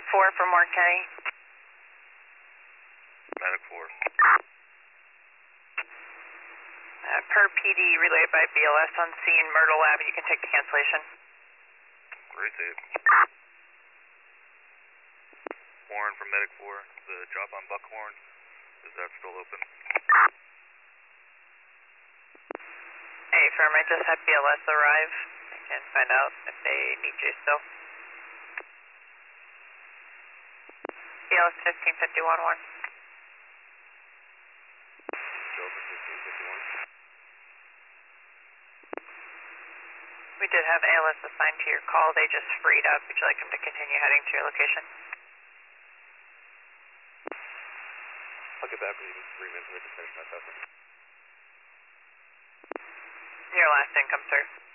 4 from Warren County. Medic 4. Per PD relayed by BLS on scene, Myrtle Ave, you can take the cancellation. Great, Dave. Warren from Medic 4, the drop on Buckhorn, is that still open? Hey, firm, I just had BLS arrive. I can find out if they need you still. BLS 1551 Warren. Delta 1551. We did have ALS assigned to your call. They just freed up. Would you like them to continue heading to your location? I'll get back with you in 3 minutes. We can finish my assessment. Your last income, sir.